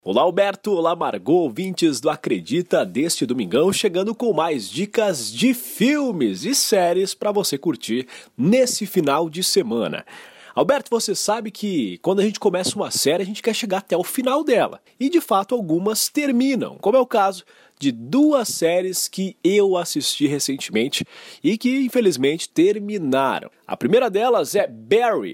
Olá Alberto, olá Margot, ouvintes do Acredita deste domingão, chegando com mais dicas de filmes e séries para você curtir nesse final de semana. Alberto, você sabe que quando a gente começa uma série, a gente quer chegar até o final dela. E de fato algumas terminam, como é o caso de duas séries que eu assisti recentemente e que infelizmente terminaram. A primeira delas é Barry,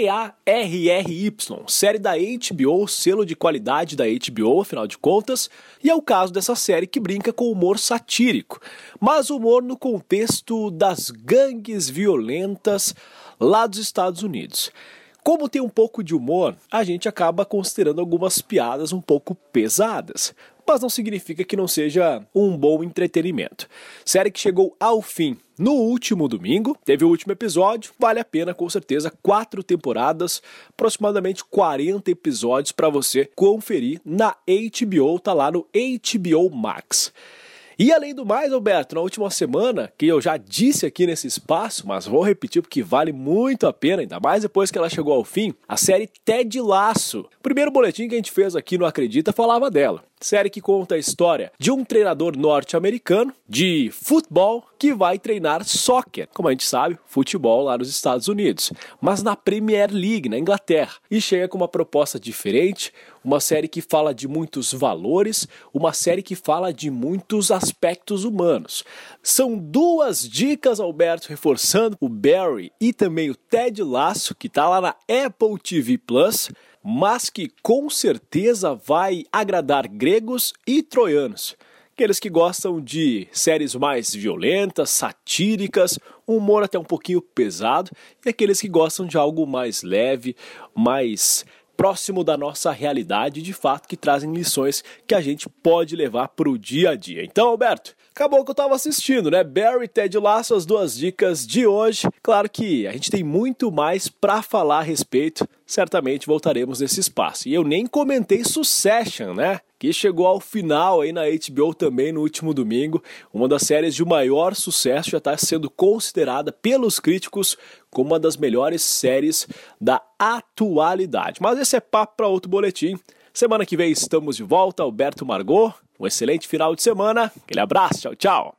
B-A-R-R-Y, série da HBO, selo de qualidade da HBO, afinal de contas, e é o caso dessa série que brinca com humor satírico, mas humor no contexto das gangues violentas lá dos Estados Unidos. Como tem um pouco de humor, a gente acaba considerando algumas piadas um pouco pesadas, mas não significa que não seja um bom entretenimento. Série que chegou ao fim no último domingo, teve o último episódio, vale a pena com certeza, 4 temporadas, aproximadamente 40 episódios para você conferir na HBO, tá lá no HBO Max. E além do mais, Alberto, na última semana, que eu já disse aqui nesse espaço, mas vou repetir porque vale muito a pena, ainda mais depois que ela chegou ao fim, a série Ted Lasso. O primeiro boletim que a gente fez aqui no Acredita falava dela. Série que conta a história de um treinador norte-americano de futebol que vai treinar soccer, como a gente sabe, futebol lá nos Estados Unidos, mas na Premier League, na Inglaterra. E chega com uma proposta diferente, uma série que fala de muitos valores, uma série que fala de muitos aspectos humanos. São duas dicas, Alberto, reforçando o Barry e também o Ted Lasso, que está lá na Apple TV+, mas que com certeza vai agradar gregos e troianos. Aqueles que gostam de séries mais violentas, satíricas, um humor até um pouquinho pesado, e aqueles que gostam de algo mais leve, mais próximo da nossa realidade, de fato, que trazem lições que a gente pode levar para o dia a dia. Então, Alberto, acabou o que eu estava assistindo, né? Barry e Ted Lasso, as duas dicas de hoje. Claro que a gente tem muito mais para falar a respeito, certamente voltaremos nesse espaço. E eu nem comentei Succession, né? Que chegou ao final aí na HBO também no último domingo. Uma das séries de maior sucesso, já está sendo considerada pelos críticos como uma das melhores séries da atualidade. Mas esse é papo para outro boletim. Semana que vem estamos de volta, Alberto Margot. Um excelente final de semana. Aquele abraço, tchau, tchau.